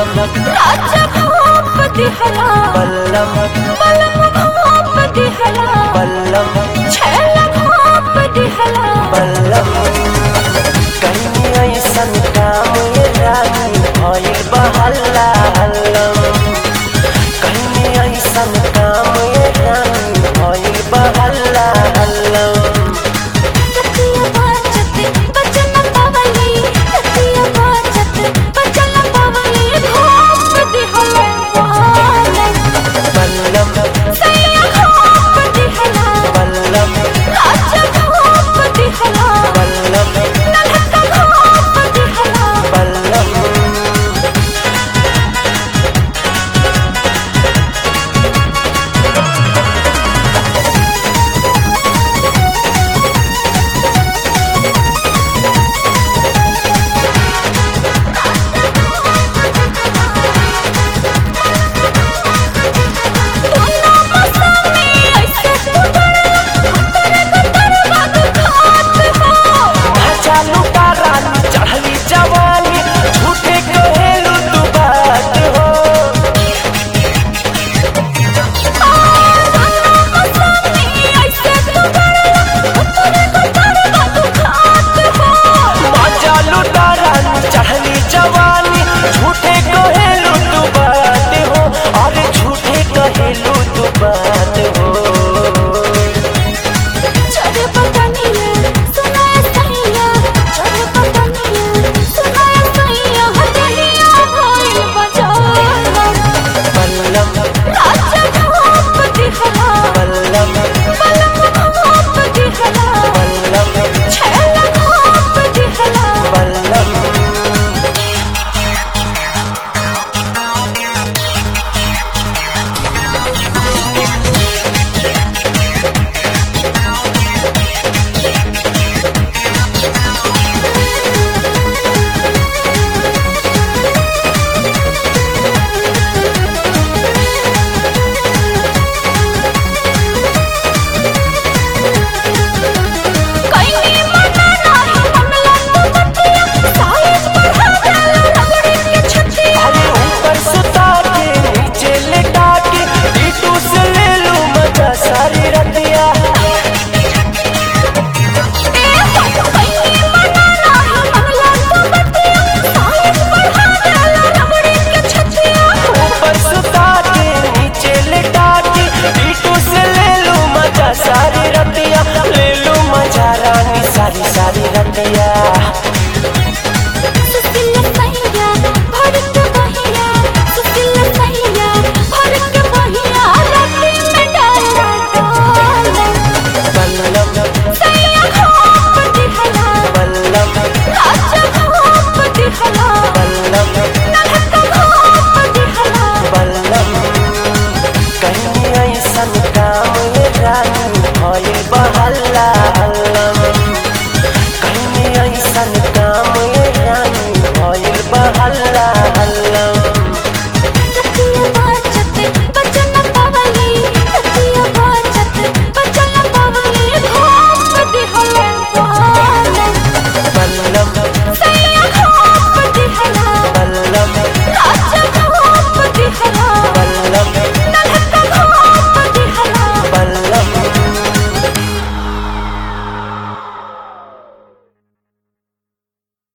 राजा घोप दिहला बल्लम बलम घोप दिहला बल्लम छैला घोप दिहला बल्लम कहीं ऐसन काम ये रानी भइल बा हल्ला हल्लम कहीं ऐसन काम ये रानी भइल बा हल्ला हल्लम रतिया बाजत बचन पवली रतिया बाजत बचन पवली घोप दिहला बल्लम सैया घोप दिहला बल्लम राजा घोप दिहला बल्लम नलहका घोप दिहला बल्लम तोना मौसमी ऐसे उतरला हमरे गतरवा दुखात हो भाषा लुटा रानी चढ़ली जवानी झूठे कहेलू तू बात हो तोना मौसमी ऐसे उतरला हमरे गतरवा दुखात हो भाषा लुटा रानी चढ़ली जवानी झूठे कहेलू तू बात हो अरे झूठे कहेलू तू बात हो चढ़ पतनिया सुनाए सैया चढ़ पतनिया सुनाए सैया हटहिया भइल बजाला बल्लम राजा घोप दिहला बल्लम बलम घोप दिहला बल्लम छैला घोप दिहला बल्लम कइनी मना नाही हमला तू बतिया साइज बढ़ा देला रगड़ी के छतिया अरे ऊपर सुता के नीचे लेटा के टीटू से ले लू मजा सारी रतिया कइनी मना नाही हमला तू बतिया साइज बढ़ा देला रगड़ी के छतिया ऊपर सुता के नीचे लेटा के टीटू से ले लू मजा सारी रतिया ले लू मजा रानी सारी सारी रतिया सुसिल सैया भरत बहिया सुसिल सैया भरत बहिया राती में डाला डाला बल्लम सैया घोप दिहला बल्लम राजा घोप दिहला बल्लम नलहका घोप दिहला बल्लम कहीं ऐसन काम ये रानी भइल बा हल्ला हल्लम कहीं ऐसन काम ये रानी भइल बा हल्ला हल्लम रतिया बाजत बचन पवली रतिया बाजत बचन पवली घोप दिहला